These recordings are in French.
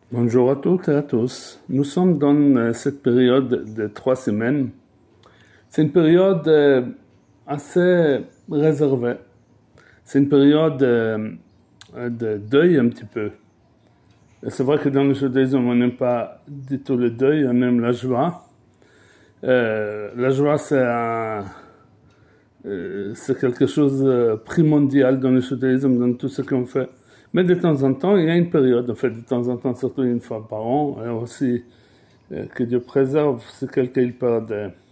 Bonjour à toutes et à tous. Nous sommes dans cette période de 3 semaines. C'est une période assez réservée. C'est une période de deuil un petit peu. Et c'est vrai que dans le judaïsme, on n'aime pas du tout le deuil, on aime la joie. La joie, c'est quelque chose de primordial dans le judaïsme, dans tout ce qu'on fait. Mais de temps en temps, il y a une période, en fait, de temps en temps, surtout une fois par an, et aussi que Dieu préserve si quelqu'un il perd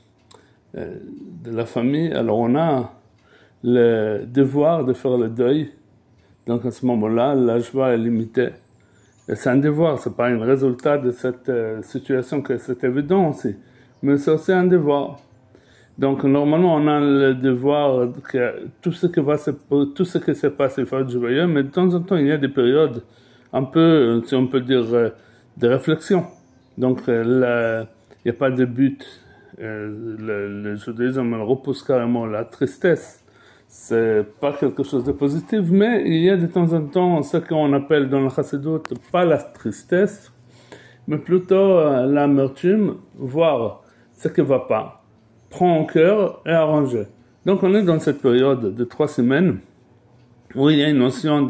de la famille. Alors on a le devoir de faire le deuil. Donc à ce moment-là, la joie est limitée. Et c'est un devoir, c'est pas un résultat de cette situation que c'est évident aussi. Mais c'est aussi un devoir. Donc normalement on a le devoir que tout ce qui se passe, il faut être joyeux, mais de temps en temps il y a des périodes un peu, si on peut dire, de réflexion. Donc il n'y a pas de but. Le judaïsme repousse carrément la tristesse. C'est pas quelque chose de positif, mais il y a de temps en temps ce qu'on appelle dans le chassidut pas la tristesse, mais plutôt l'amertume, voir ce qui ne va pas, prendre en cœur et arranger. Donc on est dans cette période de 3 semaines où il y a une notion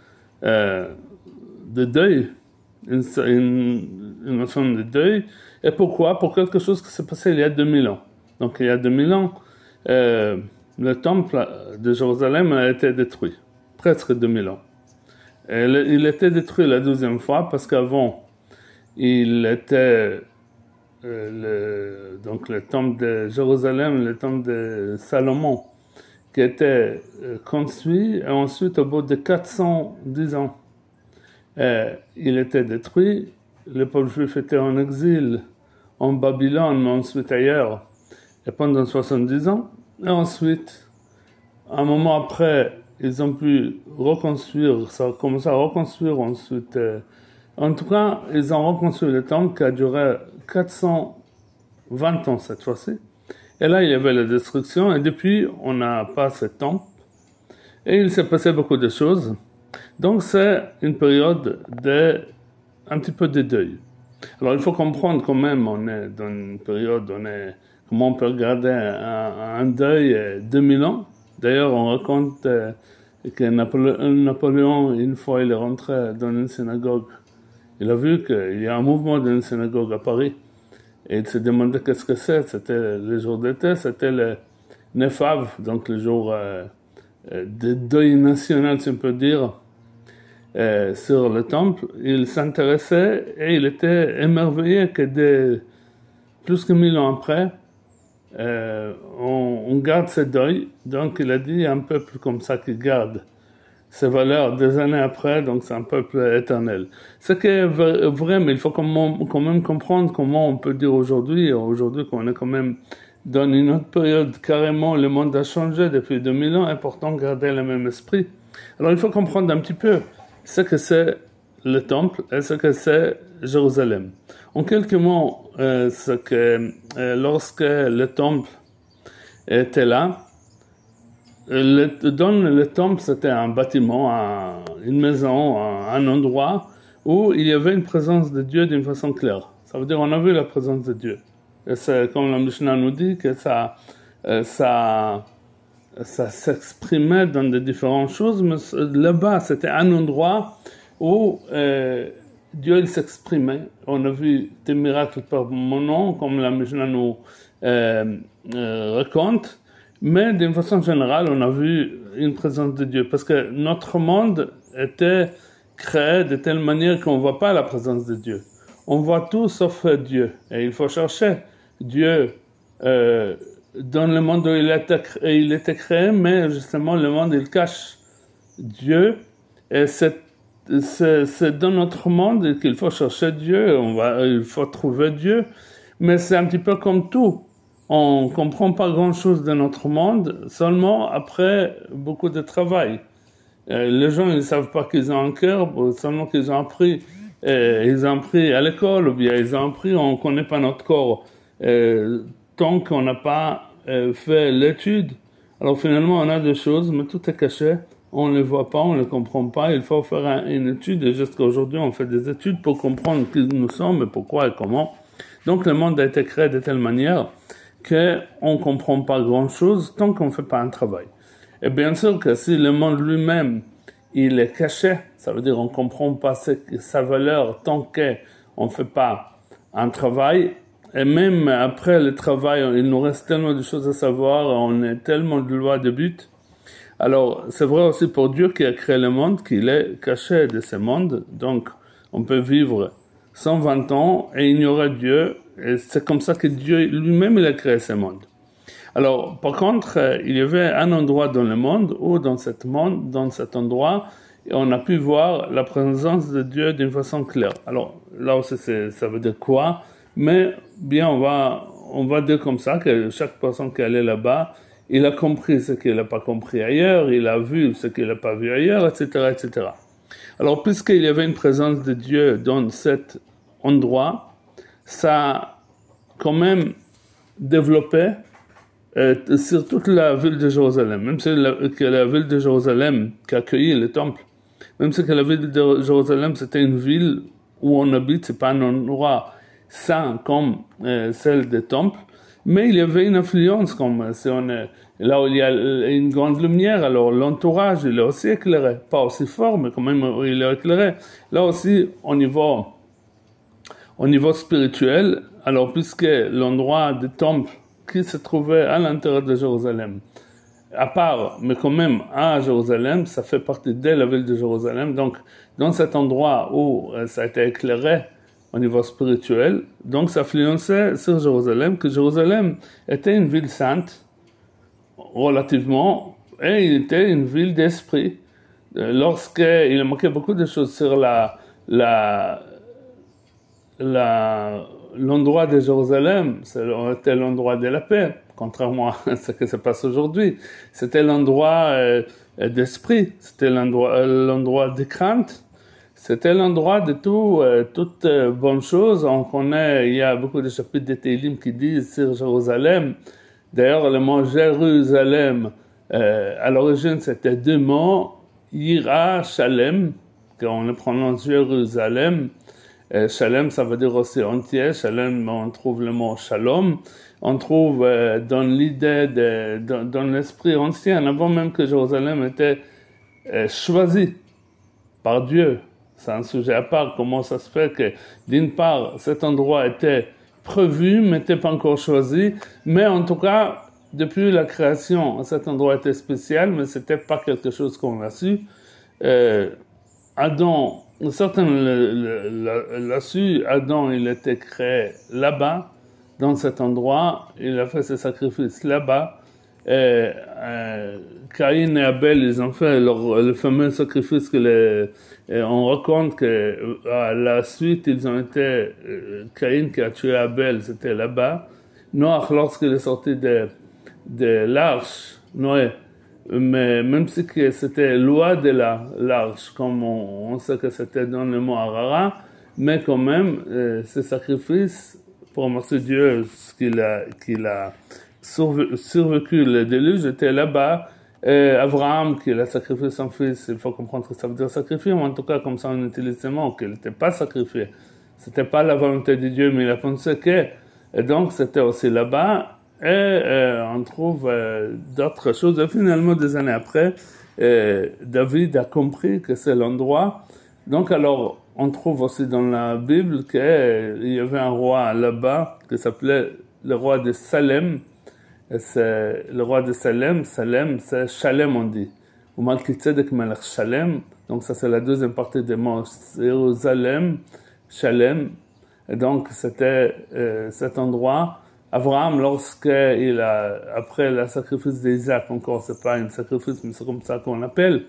de deuil, une notion de deuil. Et pourquoi? Pour quelque chose qui s'est passé il y a 2000 ans. Donc il y a 2000 ans, le temple de Jérusalem a été détruit, presque 2000 ans. Et il était détruit la deuxième fois parce qu'avant, il était donc le temple de Jérusalem, le temple de Salomon, qui était construit, et ensuite, au bout de 410 ans, il était détruit. Le peuple juif était en exil en Babylone, mais ensuite ailleurs, et pendant 70 ans. Et ensuite, un moment après, ils ont pu reconstruire, ça a commencé à reconstruire ensuite. En tout cas, ils ont reconstruit le temple qui a duré 420 ans cette fois-ci. Et là, il y avait la destruction, et depuis, on n'a pas ce temple. Et il s'est passé beaucoup de choses. Donc, c'est une période un petit peu de deuil. Alors, il faut comprendre quand même, on est dans une période, comment on peut regarder un deuil 2000 ans. D'ailleurs, on raconte que Napoléon, une fois, il est rentré dans une synagogue. Il a vu qu'il y a un mouvement dans une synagogue à Paris. Et il s'est demandé qu'est-ce que c'est. C'était le jour d'été, c'était le 9 av, donc le jour de deuil national, si on peut dire, sur le temple. Il s'intéressait et il était émerveillé que plus que 1000 ans après, on garde ce deuil. Donc il a dit, il y a un peuple comme ça qui garde ses valeurs des années après, donc c'est un peuple éternel. Ce qui est vrai, mais il faut quand même comprendre comment on peut dire aujourd'hui qu'on est quand même dans une autre période, carrément le monde a changé depuis 2000 ans, et pourtant garder le même esprit. Alors il faut comprendre un petit peu ce que c'est le temple et ce que c'est Jérusalem. En quelques mots, lorsque le temple était là, dans le temple, c'était un bâtiment, une maison, un endroit où il y avait une présence de Dieu d'une façon claire. Ça veut dire on a vu la présence de Dieu. Et c'est comme la Mishnah nous dit que ça s'exprimait dans de différentes choses, mais là-bas, c'était un endroit où Dieu il s'exprimait. On a vu des miracles par mon nom, comme la Mishnah nous raconte. Mais d'une façon générale, on a vu une présence de Dieu. Parce que notre monde était créé de telle manière qu'on ne voit pas la présence de Dieu. On voit tout sauf Dieu. Et il faut chercher Dieu dans le monde où il était créé, mais justement le monde il cache Dieu. Et c'est dans notre monde qu'il faut chercher Dieu. Il faut trouver Dieu. Mais c'est un petit peu comme tout. On ne comprend pas grand-chose de notre monde, seulement après beaucoup de travail. Les gens ils ne savent pas qu'ils ont un cœur, seulement qu'ils ont appris. Ils ont appris à l'école, ou bien ils ont appris, on ne connaît pas notre corps. Tant qu'on n'a pas fait l'étude, alors finalement on a des choses, mais tout est caché. on ne les voit pas, on ne les comprend pas. Il faut faire une étude, et jusqu'à aujourd'hui, on fait des études pour comprendre qui nous sommes, et pourquoi et comment. Donc, le monde a été créé de telle manière qu'on ne comprend pas grand-chose tant qu'on ne fait pas un travail. Et bien sûr que si le monde lui-même, il est caché, ça veut dire qu'on ne comprend pas sa valeur tant qu'on ne fait pas un travail. Et même après le travail, il nous reste tellement de choses à savoir, on est tellement de lois de but. Alors, c'est vrai aussi pour Dieu qui a créé le monde, qu'il est caché de ce monde. Donc, on peut vivre 120 ans et ignorer Dieu. Et c'est comme ça que Dieu lui-même, il a créé ce monde. Alors, par contre, il y avait un endroit dans le monde où, dans cet endroit, on a pu voir la présence de Dieu d'une façon claire. Alors, là aussi, ça veut dire quoi? Mais bien, on va dire comme ça que chaque personne qui allait là-bas, il a compris ce qu'il n'a pas compris ailleurs, il a vu ce qu'il n'a pas vu ailleurs, etc., etc. Alors, puisqu'il y avait une présence de Dieu dans cet endroit, ça a quand même développé sur toute la ville de Jérusalem. Même si la ville de Jérusalem qui a accueilli le temple, même si que la ville de Jérusalem c'était une ville où on habite, c'est pas un endroit saint comme celle des temples, mais il y avait une influence comme si on est là où il y a une grande lumière, alors l'entourage il est aussi éclairé, pas aussi fort, mais quand même il est éclairé. Là aussi au niveau spirituel, alors puisque l'endroit du temple qui se trouvait à l'intérieur de Jérusalem, à part, mais quand même à Jérusalem, ça fait partie de la ville de Jérusalem, donc dans cet endroit où ça a été éclairé au niveau spirituel, donc ça influençait sur Jérusalem, que Jérusalem était une ville sainte, relativement, et il était une ville d'esprit. Lorsqu'il manquait beaucoup de choses sur l'endroit de Jérusalem, c'était l'endroit de la paix, contrairement à ce qui se passe aujourd'hui. C'était l'endroit d'esprit, c'était l'endroit de crainte, c'était l'endroit de toutes bonnes choses. On connaît, il y a beaucoup de chapitres de Télim qui disent sur Jérusalem. D'ailleurs, le mot Jérusalem, à l'origine, c'était deux mots, Yira, Shalem, qu'on le prononce Jérusalem. Shalem, ça veut dire aussi entier. Shalem, on trouve le mot Shalom. On trouve dans l'idée, dans l'esprit ancien, avant même que Jérusalem était choisi par Dieu. C'est un sujet à part. Comment ça se fait que, d'une part, cet endroit était prévu, mais n'était pas encore choisi. Mais en tout cas, depuis la création, cet endroit était spécial, mais c'était pas quelque chose qu'on a su. Adam, certains l'a su, Adam, il était créé là-bas, dans cet endroit, il a fait ses sacrifices là-bas. Caïn et Abel, ils ont fait le fameux sacrifice on raconte que à la suite, ils ont été Caïn qui a tué Abel, c'était là-bas. Noach, lorsqu'il est sorti de l'arche, Noé, mais même si c'était loi de l'arche, comme on sait que c'était dans le mot Arara, mais quand même, ce sacrifice, pour remercier Dieu, qu'il a survécu le déluge, était là-bas. Abraham, qui a sacrifié son fils, il faut comprendre ce que ça veut dire sacrifier, mais en tout cas, comme ça on utilise ce mot, qu'il n'était pas sacrifié. C'était pas la volonté de Dieu, mais il a pensé que, et donc c'était aussi là-bas. Et on trouve d'autres choses. Et finalement, des années après, David a compris que c'est l'endroit. Donc alors, on trouve aussi dans la Bible qu'il y avait un roi là-bas qui s'appelait le roi de Salem. Et c'est le roi de Salem, c'est Shalem, on dit. Ou Malkitzedek Melech Shalem. Donc ça, c'est la deuxième partie des mots Jérusalem, Shalem. Et donc, c'était cet endroit. Abraham, après le sacrifice d'Isaac, encore, c'est pas un sacrifice, mais c'est comme ça qu'on l'appelle,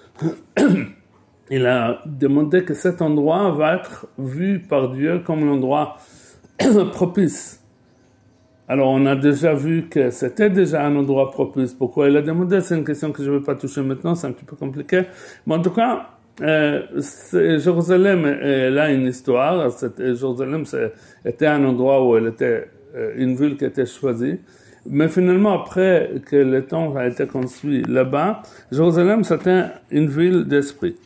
il a demandé que cet endroit va être vu par Dieu comme l'endroit propice. Alors, on a déjà vu que c'était déjà un endroit propice. Pourquoi il a demandé? C'est une question que je ne vais pas toucher maintenant, c'est un petit peu compliqué. Mais en tout cas, Jérusalem, elle a une histoire. Jérusalem, était un endroit où elle était une ville qui était choisie. Mais finalement, après que le temple a été construit là-bas, Jérusalem, c'était une ville d'esprit.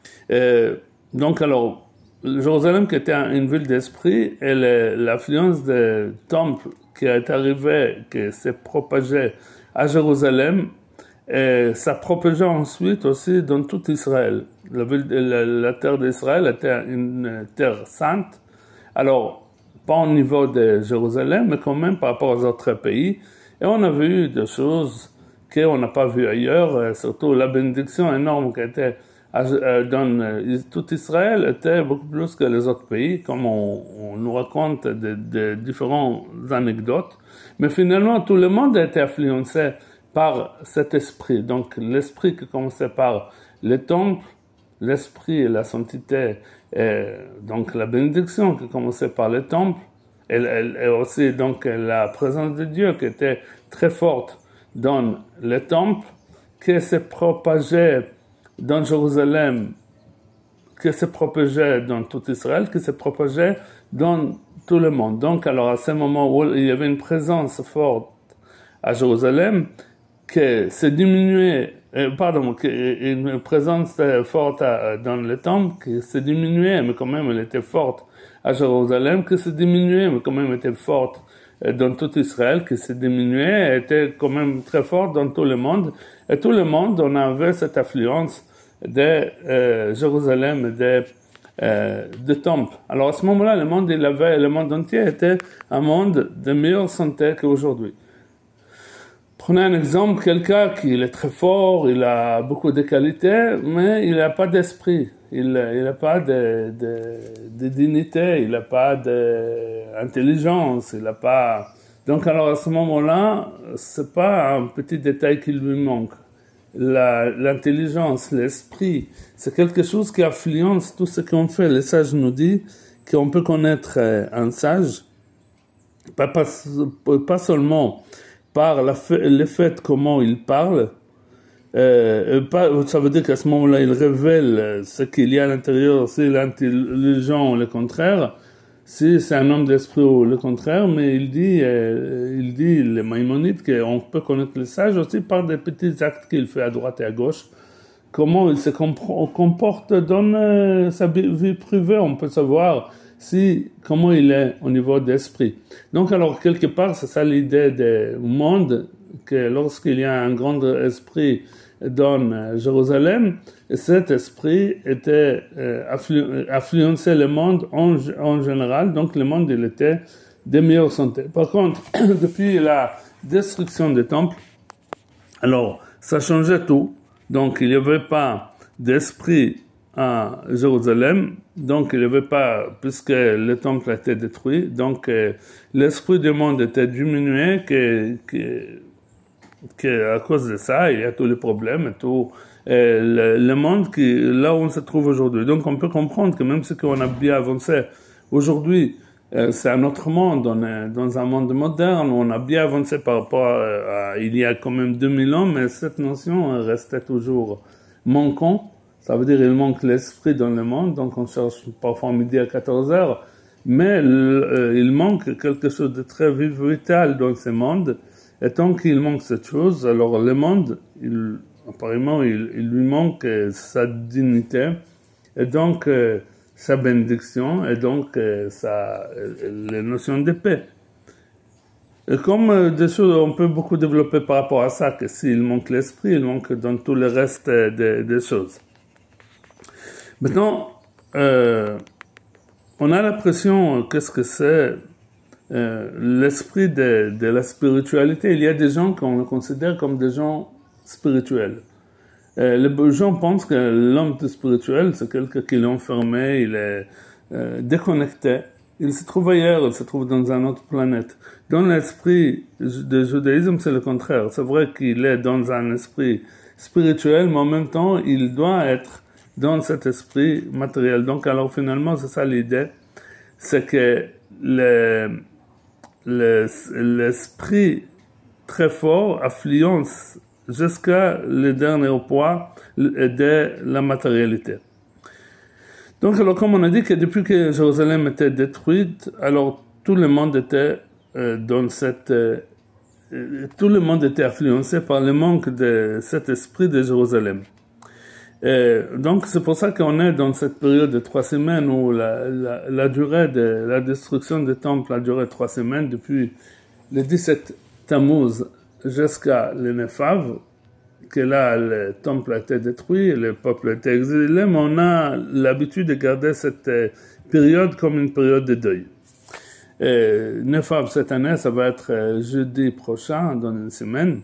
Donc alors, Jérusalem qui était une ville d'esprit, et l'affluence des temples qui est arrivée, qui s'est propagée à Jérusalem, et ça propageait ensuite aussi dans tout Israël. La terre d'Israël était une terre sainte. Alors, pas au niveau de Jérusalem, mais quand même par rapport aux autres pays. Et on a vu des choses qu'on n'a pas vues ailleurs, surtout la bénédiction énorme qui était dans tout Israël était beaucoup plus que les autres pays, comme on nous raconte de différentes anecdotes. Mais finalement, tout le monde a été influencé par cet esprit. Donc, l'esprit qui commençait par les temples, l'esprit et la sainteté, et donc la bénédiction qui commençait par les temples, et aussi donc la présence de Dieu qui était très forte dans les temples, qui s'est propagée dans Jérusalem, qui s'est propagée dans tout Israël, qui s'est propagée dans tout le monde. Donc, alors à ce moment où il y avait une présence forte à Jérusalem, qui s'est diminuée, une présence forte dans le temple, qui s'est diminuée, mais quand même elle était forte à Jérusalem, qui s'est diminuée, mais quand même était forte dans tout Israël, qui s'est diminuée, était quand même très forte dans tout le monde. Et tout le monde, on avait cette affluence de Jérusalem, de temple. Alors à ce moment-là, le monde entier était un monde de meilleure santé qu'aujourd'hui. Prenez un exemple, quelqu'un qui est très fort, il a beaucoup de qualités, mais il n'a pas d'esprit, il n'a pas de dignité, il n'a pas d'intelligence, il n'a pas... Donc alors à ce moment-là, c'est pas un petit détail qui lui manque. L'intelligence, l'esprit, c'est quelque chose qui influence tout ce qu'on fait. Les sages nous disent qu'on peut connaître un sage, pas seulement par le fait comment il parle, ça veut dire qu'à ce moment-là, il révèle ce qu'il y a à l'intérieur, si l'intelligent ou le contraire, si c'est un homme d'esprit ou le contraire, mais il dit le Maïmonide, qu'on peut connaître le sage aussi par des petits actes qu'il fait à droite et à gauche, comment il se comporte dans sa vie privée, on peut savoir comment il est au niveau d'esprit. Donc alors, quelque part, c'est ça l'idée du monde, que lorsqu'il y a un grand esprit dans Jérusalem, cet esprit était influençait le monde en général, donc le monde il était de meilleure santé. Par contre, depuis la destruction des temples, alors ça changeait tout, donc il n'y avait pas d'esprit à Jérusalem, donc il n'y avait pas, puisque le temple a été détruit, donc l'esprit du monde était diminué, à cause de ça, il y a tous les problèmes et tout le monde là où on se trouve aujourd'hui. Donc on peut comprendre que même si on a bien avancé aujourd'hui, c'est un autre monde, on est dans un monde moderne, on a bien avancé par rapport à il y a quand même 2000 ans, mais cette notion restait toujours manquante. Ça veut dire qu'il manque l'esprit dans le monde, donc on cherche parfois midi à 14 heures, mais il manque quelque chose de très vital dans ce monde. Et tant qu'il manque cette chose, alors le monde, apparemment, il lui manque sa dignité, et donc sa bénédiction, et donc les notions de paix. Et comme des choses, on peut beaucoup développer par rapport à ça, que s'il manque l'esprit, il manque dans tout le reste des choses. Maintenant, on a l'impression, qu'est-ce que c'est l'esprit de la spiritualité? Il y a des gens qu'on considère comme des gens spirituels. Les gens pensent que l'homme spirituel, c'est quelqu'un qui est enfermé, il est déconnecté. Il se trouve ailleurs, il se trouve dans une autre planète. Dans l'esprit du judaïsme, c'est le contraire. C'est vrai qu'il est dans un esprit spirituel, mais en même temps, il doit être dans cet esprit matériel. Donc, alors finalement, c'est ça l'idée, c'est que l'esprit très fort affluence jusqu'à le dernier point de la matérialité. Donc, alors, comme on a dit que depuis que Jérusalem était détruite, alors tout le monde était dans cette tout le monde était influencé par le manque de cet esprit de Jérusalem. Donc c'est pour ça qu'on est dans cette période de 3 semaines où la durée de la destruction des temples a duré 3 semaines, depuis le 17 Tammuz jusqu'à le 9 Av, que là le temple a été détruit, le peuple a été exilé, mais on a l'habitude de garder cette période comme une période de deuil. 9 Av cette année, ça va être jeudi prochain, dans une semaine.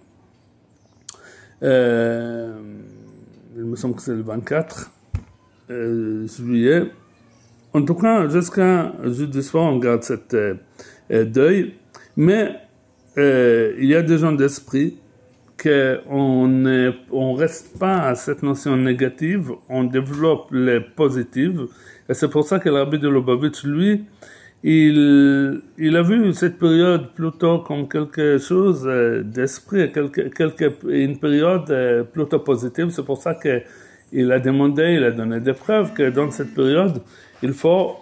Il me semble que c'est le 24 juillet. En tout cas, jusqu'à jeudi soir, on garde cette deuil. Mais il y a des gens d'esprit qu'on reste pas à cette notion négative, on développe les positives. Et c'est pour ça que le Rabbi de Lubavitch, lui, il a vu cette période plutôt comme quelque chose d'esprit, une période plutôt positive. C'est pour ça qu'il a demandé, il a donné des preuves que dans cette période, il faut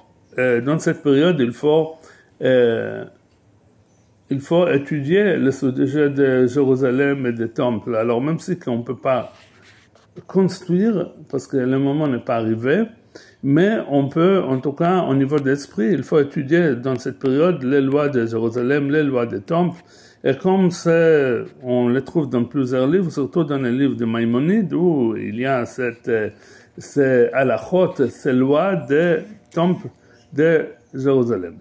étudier le sujet de Jérusalem et des temples. Alors même si on ne peut pas construire, parce que le moment n'est pas arrivé, mais on peut, en tout cas, au niveau d'esprit, il faut étudier dans cette période les lois de Jérusalem, les lois des temples. Et comme on les trouve dans plusieurs livres, surtout dans les livres de Maïmonide, où il y a ces halachot, ces lois des temples de Jérusalem.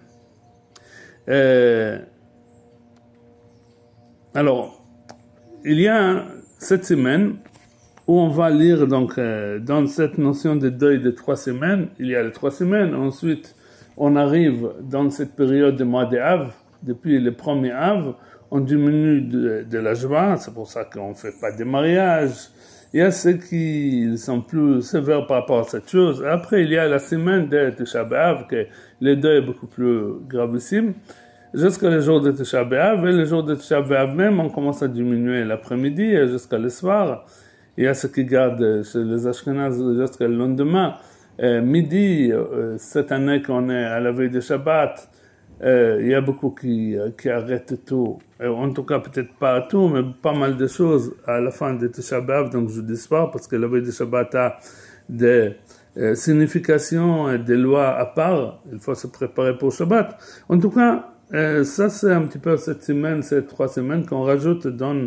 Alors, il y a cette semaine où on va lire donc dans cette notion de deuil de 3 semaines, il y a les 3 semaines, ensuite on arrive dans cette période de mois de Av, depuis le premier Av, on diminue de la joie, c'est pour ça qu'on ne fait pas de mariage. Il y a ceux qui sont plus sévères par rapport à cette chose. Après, il y a la semaine de Tisha B'Av, que le deuil est beaucoup plus gravissime, jusqu'à le jour de Tisha B'Av, et le jour de Tisha B'Av même, on commence à diminuer l'après-midi et jusqu'à le soir. Il y a ceux qui gardent chez les Ashkenaz jusqu'à le lendemain. Midi, cette année qu'on est à la veille de Shabbat, il y a beaucoup qui arrêtent tout. En tout cas, peut-être pas tout, mais pas mal de choses à la fin de Tisha B'Av, donc jeudi soir, parce que la veille de Shabbat a des significations et des lois à part. Il faut se préparer pour Shabbat. En tout cas, ça c'est un petit peu cette semaine, ces 3 semaines qu'on rajoute dans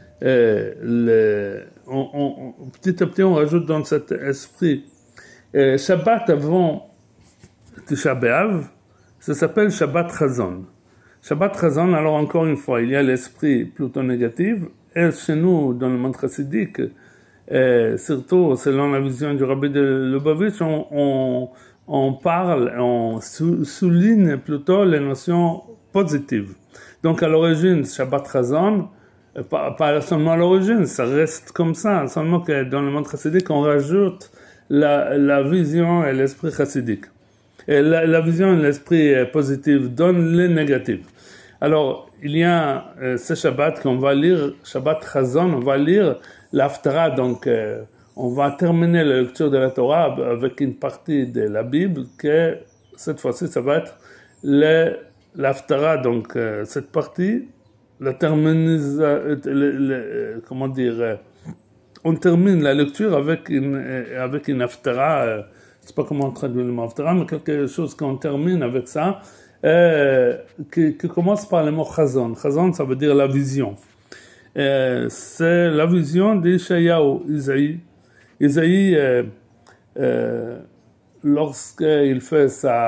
petit à petit on rajoute dans cet esprit. Shabbat avant Tisha B'Av, ça s'appelle Shabbat Chazon. Shabbat Chazon, alors encore une fois, il y a l'esprit plutôt négatif, et chez nous, dans le monde chassidique, surtout selon la vision du Rabbi de Lubavitch, on parle, on souligne plutôt les notions positives. Donc à l'origine, Shabbat Chazon, pas seulement à l'origine, ça reste comme ça, seulement que dans le monde chassidique, on rajoute la vision et l'esprit chassidique. Et la vision et l'esprit positif donnent les négatifs. Alors, il y a ce Shabbat qu'on va lire, Shabbat Chazon, on va lire l'Haftara, donc on va terminer la lecture de la Torah avec une partie de la Bible, que cette fois-ci, ça va être l'Haftara, donc cette partie, on termine la lecture avec une Haftara, je ne sais pas comment traduire le mot Haftara, mais quelque chose qu'on termine avec ça, qui commence par le mot Chazon. Chazon, ça veut dire la vision. C'est la vision d'Ishayahu, Isaïe, lorsqu'il fait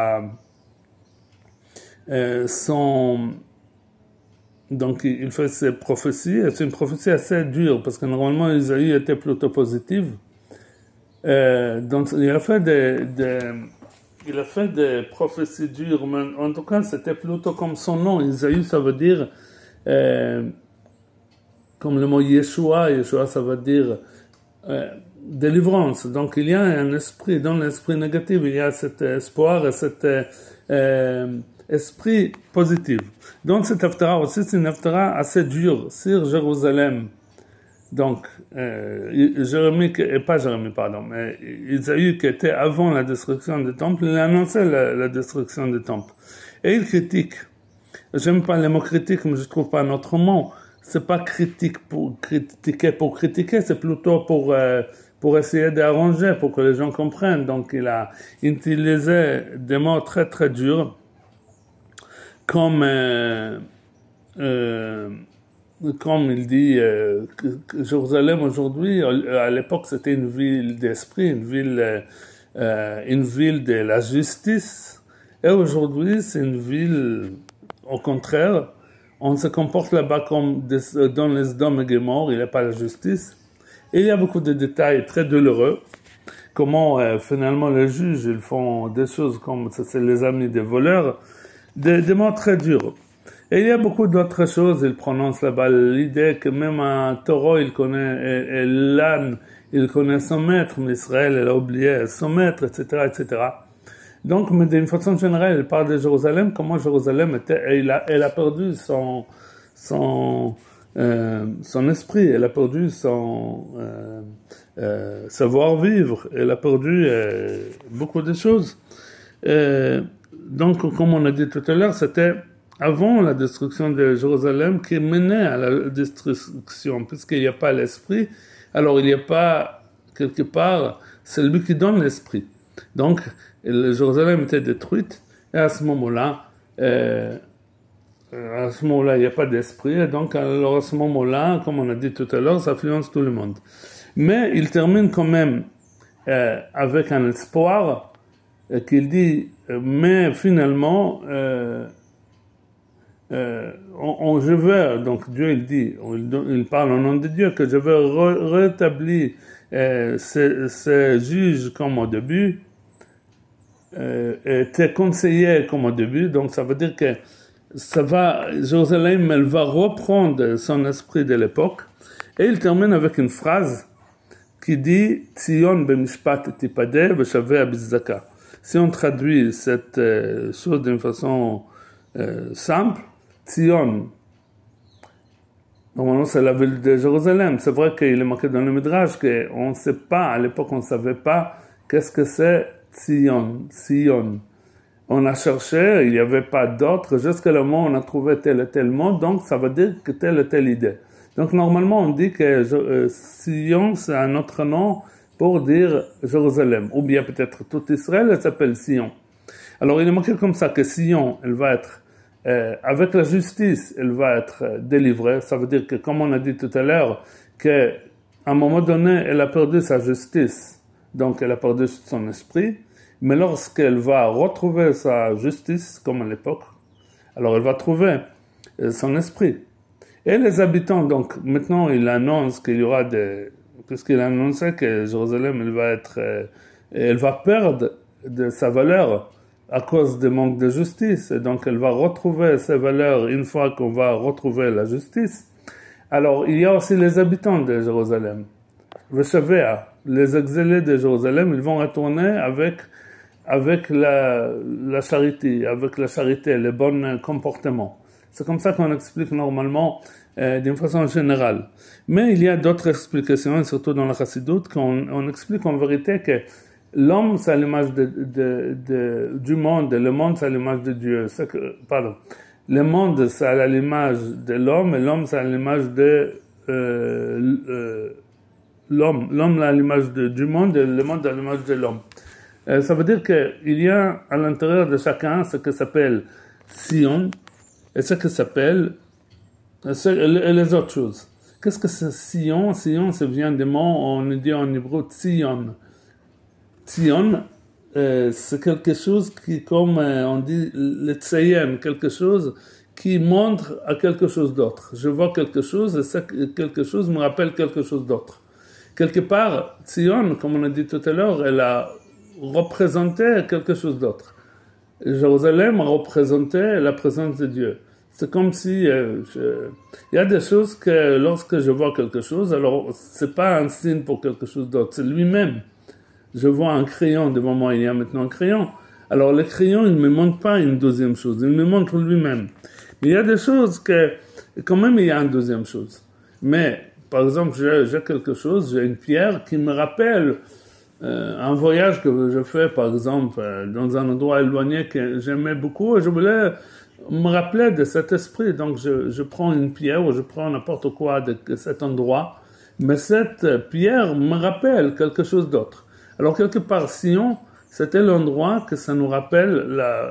donc il fait ses prophéties, et c'est une prophétie assez dure, parce que normalement Isaïe était plutôt positive. Donc il a fait des prophéties dures, mais en tout cas c'était plutôt comme son nom. Isaïe, ça veut dire comme le mot Yeshua ça veut dire délivrance. Donc il y a un esprit, dans l'esprit négatif, il y a cet espoir et cet esprit positif. Donc cette Haftara aussi, c'est une Haftara assez dure sur Jérusalem. Donc, Isaïe, mais Isaïe qui était avant la destruction des temples, il a annoncé la destruction des temples. Et il critique, j'aime pas les mots critiques, mais je trouve pas un autre mot, c'est pas critique pour critiquer, c'est plutôt pour essayer d'arranger, pour que les gens comprennent. Donc il a utilisé des mots très très durs, comme comme il dit que Jérusalem aujourd'hui, à l'époque c'était une ville d'esprit, une ville de la justice, et aujourd'hui c'est une ville, au contraire, on se comporte là-bas comme dans les Sodome et Gomorrhe, il n'y a pas la justice, et il y a beaucoup de détails très douloureux, comment finalement les juges ils font des choses comme ça, c'est les amis des voleurs, des mots très durs. Et il y a beaucoup d'autres choses, il prononce là-bas l'idée que même un taureau, il connaît, et l'âne, il connaît son maître, mais Israël, elle a oublié son maître, etc., etc. Donc, mais d'une façon générale, il parle de Jérusalem, comment Jérusalem était, elle a perdu son esprit, elle a perdu son savoir-vivre, elle a perdu beaucoup de choses. Donc, comme on a dit tout à l'heure, c'était avant la destruction de Jérusalem qui menait à la destruction, puisqu'il n'y a pas l'esprit, alors il n'y a pas, quelque part, celui qui donne l'esprit. Donc, Jérusalem était détruite, et à ce moment-là, il n'y a pas d'esprit, et donc, alors à ce moment-là, comme on a dit tout à l'heure, ça influence tout le monde. Mais il termine quand même avec un espoir qu'il dit, mais finalement, je veux, donc Dieu il dit, il parle au nom de Dieu, que je veux rétablir ces juges comme au début, et tes conseillers comme au début, donc ça veut dire que Jérusalem, elle va reprendre son esprit de l'époque, et il termine avec une phrase qui dit Tzion b'mishpat tipadeh v'shaveh b'tzedaka. Si on traduit cette chose d'une façon simple, Tzion, normalement c'est la ville de Jérusalem. C'est vrai qu'il est marqué dans le Midrash qu'on ne sait pas, à l'époque on ne savait pas qu'est-ce que c'est Tzion. On a cherché, il n'y avait pas d'autre, jusqu'à le moment on a trouvé tel et tel mot, donc ça veut dire que telle et telle idée. Donc normalement on dit que Sion c'est un autre nom pour dire Jérusalem, ou bien peut-être tout Israël elle s'appelle Sion. Alors il est marqué comme ça que Sion elle va être avec la justice elle va être délivrée. Ça veut dire que comme on a dit tout à l'heure qu'à un moment donné elle a perdu sa justice, donc elle a perdu son esprit, mais lorsqu'elle va retrouver sa justice comme à l'époque, alors elle va trouver son esprit. Et les habitants, donc maintenant il annonce qu'il y aura puisqu'il a annoncé que Jérusalem elle va perdre de sa valeur à cause du manque de justice, et donc elle va retrouver ses valeurs une fois qu'on va retrouver la justice. Alors il y a aussi les habitants de Jérusalem, les exilés de Jérusalem, ils vont retourner avec la charité, les bons comportements. C'est comme ça qu'on explique normalement d'une façon générale. Mais il y a d'autres explications, surtout dans la chassidoute, qu'on explique en vérité que l'homme, c'est à l'image du monde, et le monde, c'est à l'image de Dieu. Le monde, c'est à l'image de l'homme, et l'homme, c'est à l'image de l'homme. L'homme, c'est à l'image du monde, et le monde, à l'image de l'homme. Ça veut dire qu'il y a à l'intérieur de chacun ce que s'appelle Sion, et ce que s'appelle les autres choses. Qu'est-ce que c'est Sion? Sion, ça vient des mots, on dit en hébreu Tzion. Tzion, c'est quelque chose qui, comme on dit, le tzayen, quelque chose qui montre à quelque chose d'autre. Je vois quelque chose et quelque chose me rappelle quelque chose d'autre. Quelque part, Tzion, comme on a dit tout à l'heure, elle a représenté quelque chose d'autre. Jérusalem a représenté la présence de Dieu. C'est comme si il y a des choses que lorsque je vois quelque chose, alors c'est pas un signe pour quelque chose d'autre, c'est lui-même. Je vois un crayon devant moi, il y a maintenant un crayon. Alors le crayon, il ne me montre pas une deuxième chose, il me montre lui-même. Mais il y a des choses que, quand même, il y a une deuxième chose. Mais, par exemple, j'ai quelque chose, j'ai une pierre qui me rappelle un voyage que je fais, par exemple, dans un endroit éloigné que j'aimais beaucoup, et je voulais me rappelait de cet esprit. Donc, je prends une pierre ou je prends n'importe quoi de cet endroit, mais cette pierre me rappelle quelque chose d'autre. Alors, quelque part, Sion, c'était l'endroit que ça nous rappelle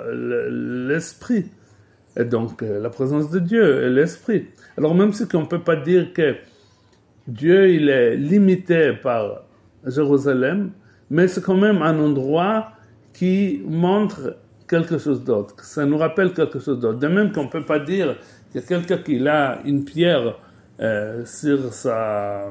l'esprit. Et donc, la présence de Dieu et l'esprit. Alors, même si on ne peut pas dire que Dieu, il est limité par Jérusalem, mais c'est quand même un endroit qui montre quelque chose d'autre. Ça nous rappelle quelque chose d'autre. De même qu'on ne peut pas dire qu'il y a quelqu'un qui a une pierre sur sa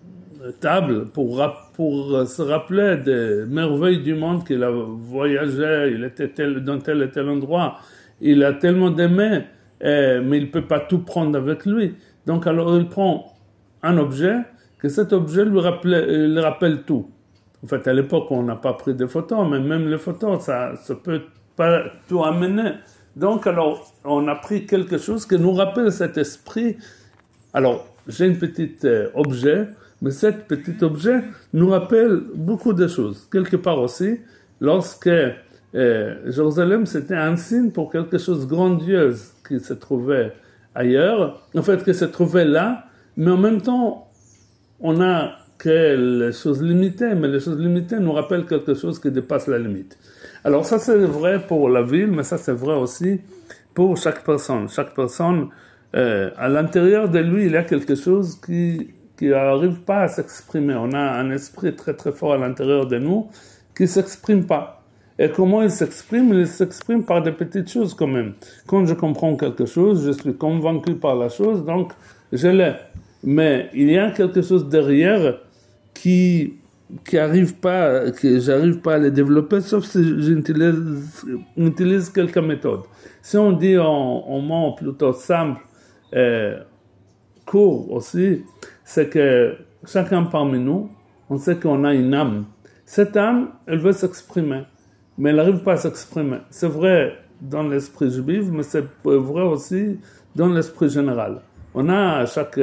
table pour se rappeler des merveilles du monde qu'il a voyagé, il était dans tel et tel endroit, il a tellement d'aimer, mais il ne peut pas tout prendre avec lui. Donc alors il prend un objet, que cet objet lui rappelle tout. En fait, à l'époque, on n'a pas pris de photos, mais même les photos, ça peut pas tout amener. Donc alors, on a pris quelque chose qui nous rappelle cet esprit. Alors, j'ai un petit objet, mais cet petit objet nous rappelle beaucoup de choses. Quelque part aussi, lorsque Jérusalem, c'était un signe pour quelque chose de grandiose qui se trouvait ailleurs, en fait, qui se trouvait là, mais en même temps, on a que les choses limitées, mais les choses limitées nous rappellent quelque chose qui dépasse la limite. Alors ça, c'est vrai pour la ville, mais ça, c'est vrai aussi pour chaque personne. Chaque personne, à l'intérieur de lui, il y a quelque chose qui n'arrive pas à s'exprimer. On a un esprit très très fort à l'intérieur de nous qui ne s'exprime pas. Et comment il s'exprime? Il s'exprime par des petites choses quand même. Quand je comprends quelque chose, je suis convaincu par la chose, donc je l'ai. Mais il y a quelque chose derrière qui arrive pas, que j'arrive pas à le développer, sauf si j'utilise quelques méthodes. Si on dit en mot plutôt simple, court aussi, c'est que chacun parmi nous, on sait qu'on a une âme. Cette âme, elle veut s'exprimer, mais elle n'arrive pas à s'exprimer. C'est vrai dans l'esprit juif, mais c'est vrai aussi dans l'esprit général. On a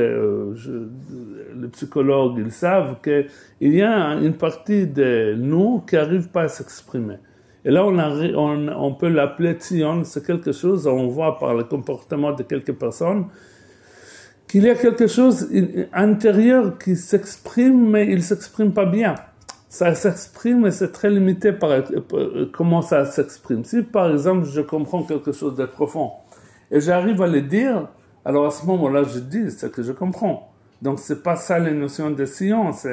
les psychologues, ils savent qu'il y a une partie de nous qui n'arrive pas à s'exprimer. Et là, on peut l'appeler Tzion, c'est quelque chose, on voit par le comportement de quelques personnes, qu'il y a quelque chose intérieur qui s'exprime, mais il ne s'exprime pas bien. Ça s'exprime, mais c'est très limité par comment ça s'exprime. Si, par exemple, je comprends quelque chose de profond, et j'arrive à le dire, alors à ce moment-là, je dis ce que je comprends. Donc, c'est pas ça les notions de science.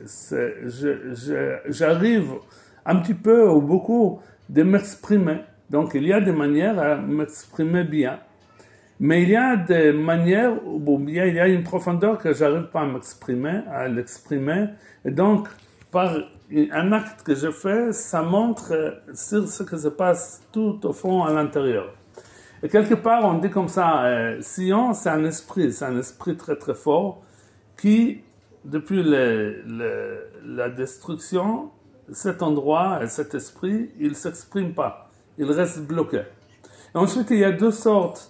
J'arrive un petit peu ou beaucoup de m'exprimer. Donc, il y a des manières à m'exprimer bien. Mais il y a des manières où il y a une profondeur que j'arrive pas à l'exprimer. Et donc, par un acte que je fais, ça montre sur ce que se passe tout au fond à l'intérieur. Et quelque part, on dit comme ça, Sion, c'est un esprit très très fort qui, depuis la destruction, cet endroit et cet esprit, il ne s'exprime pas, il reste bloqué. Et ensuite, il y a deux sortes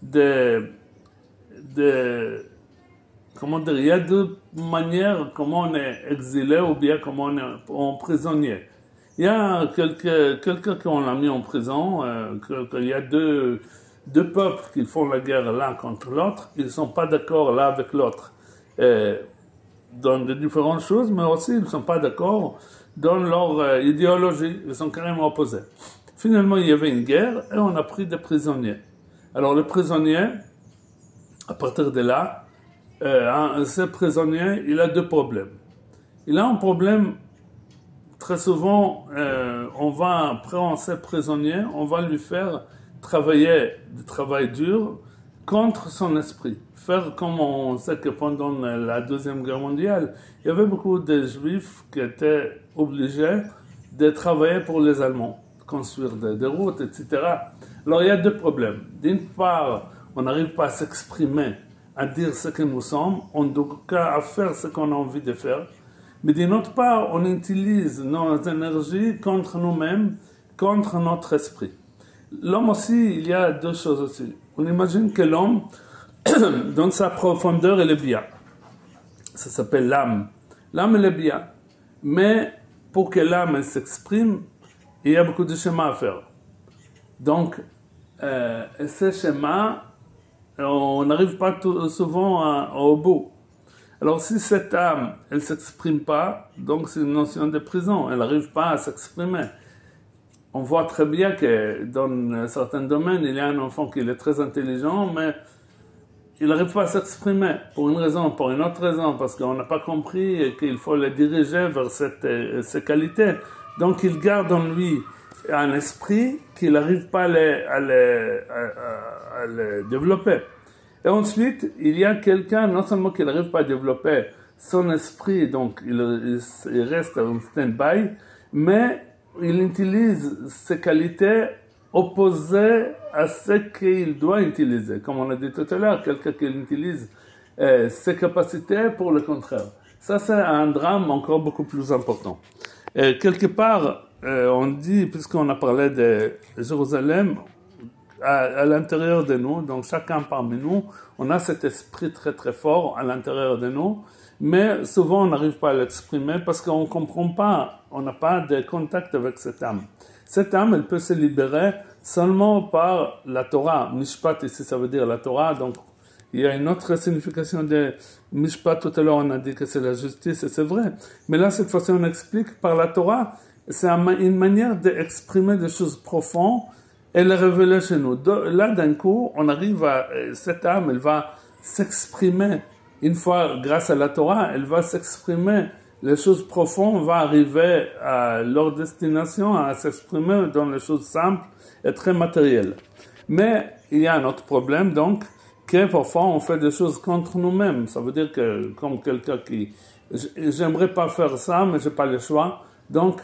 comment dire, il y a deux manières comment on est exilé ou bien comment on est prisonnier. Il y a quelqu'un qu'on a mis en prison, il y a deux peuples qui font la guerre l'un contre l'autre, ils ne sont pas d'accord l'un avec l'autre dans de différentes choses, mais aussi ils ne sont pas d'accord dans leur idéologie, ils sont carrément opposés. Finalement, il y avait une guerre et on a pris des prisonniers. Alors le prisonnier, à partir de là, ce prisonnier, il a deux problèmes. Il a un problème, très souvent, on va prendre ce prisonnier, on va lui faire travailler du travail dur contre son esprit. Faire comme on sait que pendant la Deuxième Guerre mondiale, il y avait beaucoup de Juifs qui étaient obligés de travailler pour les Allemands, construire des routes, etc. Alors il y a deux problèmes. D'une part, on n'arrive pas à s'exprimer, à dire ce que nous sommes, en tout cas à faire ce qu'on a envie de faire. Mais d'une autre part, on utilise nos énergies contre nous-mêmes, contre notre esprit. L'homme aussi, il y a deux choses aussi. On imagine que l'homme, dans sa profondeur, il est bien. Ça s'appelle l'âme. L'âme, elle est bien. Mais pour que l'âme s'exprime, il y a beaucoup de chemins à faire. Donc, Et ces schémas, on n'arrive pas souvent au bout. Alors si cette âme, elle ne s'exprime pas, donc c'est une notion de prison, elle n'arrive pas à s'exprimer. On voit très bien que dans certains domaines, il y a un enfant qui est très intelligent, mais il n'arrive pas à s'exprimer pour une raison, pour une autre raison, parce qu'on n'a pas compris qu'il faut le diriger vers ces qualités. Donc il garde en lui un esprit qu'il n'arrive pas à le développer. Et ensuite, il y a quelqu'un, non seulement qu'il n'arrive pas à développer son esprit, donc il reste en stand-by, mais il utilise ses qualités opposées à ce qu'il doit utiliser. Comme on a dit tout à l'heure, quelqu'un qui utilise ses capacités pour le contraire. Ça, c'est un drame encore beaucoup plus important. Et quelque part, on dit, puisqu'on a parlé de Jérusalem, à l'intérieur de nous, donc chacun parmi nous, on a cet esprit très très fort à l'intérieur de nous, mais souvent on n'arrive pas à l'exprimer parce qu'on ne comprend pas, on n'a pas de contact avec cette âme. Cette âme, elle peut se libérer seulement par la Torah. Mishpat, ici ça veut dire la Torah, donc il y a une autre signification de Mishpat, tout à l'heure on a dit que c'est la justice, et c'est vrai. Mais là, cette fois-ci, on explique par la Torah, c'est une manière d'exprimer des choses profondes et les révéler chez nous. Là, d'un coup, on arrive à, cette âme, elle va s'exprimer. Une fois, grâce à la Torah, elle va s'exprimer. Les choses profondes vont arriver à leur destination, à s'exprimer dans les choses simples et très matérielles. Mais il y a un autre problème, donc, que parfois on fait des choses contre nous-mêmes. Ça veut dire que, comme quelqu'un qui, j'aimerais pas faire ça, mais j'ai pas le choix. Donc,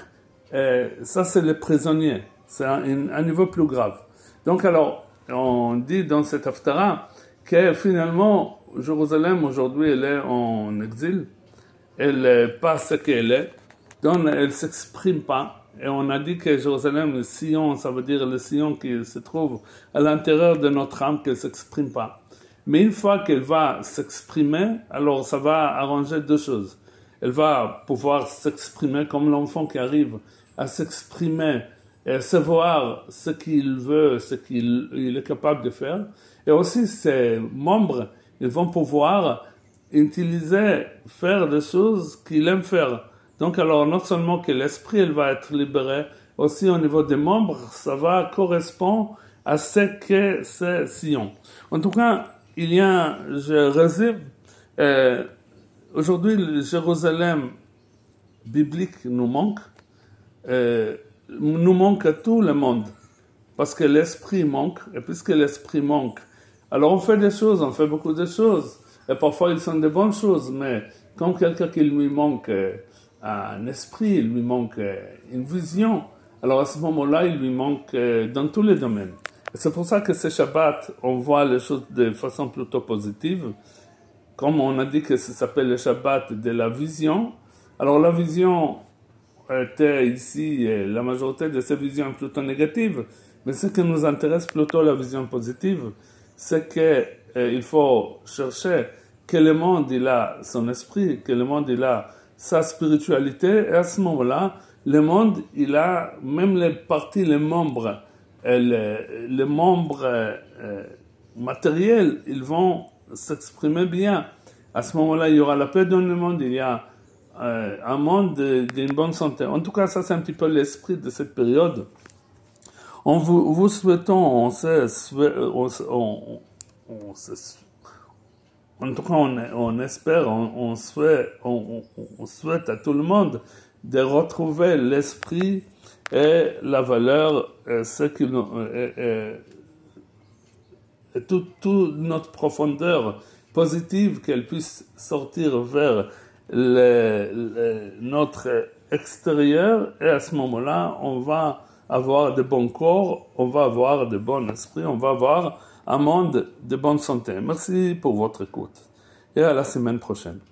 ça c'est les prisonniers. C'est un niveau plus grave. Donc alors, on dit dans cette Haftara que finalement, Jérusalem aujourd'hui, elle est en exil. Elle n'est pas ce qu'elle est. Donc, elle ne s'exprime pas. Et on a dit que Jérusalem, le Sion, ça veut dire le Sion qui se trouve à l'intérieur de notre âme, qu'elle ne s'exprime pas. Mais une fois qu'elle va s'exprimer, alors ça va arranger deux choses. Elle va pouvoir s'exprimer comme l'enfant qui arrive à s'exprimer et savoir ce qu'il veut, ce qu'il est capable de faire. Et aussi, ses membres, ils vont pouvoir utiliser, faire des choses qu'il aime faire. Donc, alors, non seulement que l'esprit, elle va être libéré, aussi au niveau des membres, ça va correspondre à ce que c'est Sion. En tout cas, je résume, aujourd'hui, le Jérusalem biblique nous manque à tout le monde, parce que l'esprit manque, et puisque l'esprit manque, alors on fait des choses, on fait beaucoup de choses, et parfois ils sont de bonnes choses, mais quand quelqu'un qui lui manque un esprit, il lui manque une vision, alors à ce moment-là, il lui manque dans tous les domaines. Et c'est pour ça que ce Shabbat, on voit les choses de façon plutôt positive, comme on a dit que ça s'appelle le Shabbat de la vision. Alors la vision était ici, la majorité de ces visions est plutôt négative, mais ce qui nous intéresse plutôt la vision positive, c'est qu'il faut chercher que le monde il a son esprit, que le monde il a sa spiritualité, et à ce moment-là, le monde il a même les parties, les membres matériels, ils vont s'exprimer bien. À ce moment-là, il y aura la paix dans le monde, il y a un monde d'une bonne santé. En tout cas, ça c'est un petit peu l'esprit de cette période. En vous souhaitant, en tout cas, on espère, on souhaite à tout le monde de retrouver l'esprit et la valeur, et toute notre profondeur positive, qu'elle puisse sortir vers notre extérieur, et à ce moment-là, on va avoir de bons corps, on va avoir de bons esprits, on va avoir un monde de bonne santé. Merci pour votre écoute et à la semaine prochaine.